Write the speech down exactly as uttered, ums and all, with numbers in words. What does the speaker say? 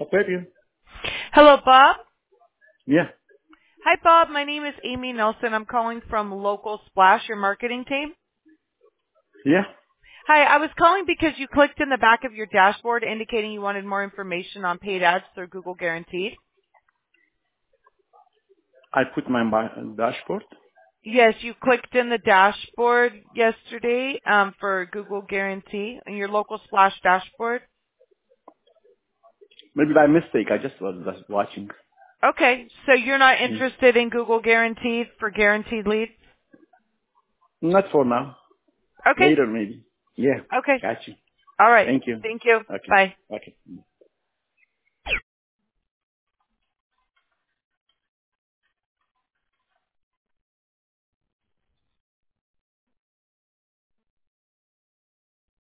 Okay, you. Hello, Bob. Yeah, Hi, Bob. My name is Amy Nelson. I'm calling from Local Splash, your marketing team. yeah. Hi, I was calling because you clicked in the back of your dashboard indicating you wanted more information on paid ads through Google Guaranteed. I put my ba- dashboard. Yes, you clicked in the dashboard yesterday um, for Google Guarantee in your Local Splash dashboard. Maybe by mistake. I just was just watching. Okay, so you're not Mm. interested in Google Guaranteed for guaranteed leads? Not for now. Okay, Later, maybe. Yeah. okay. Got you. All right. Thank you. Thank you. Okay. Bye. Okay.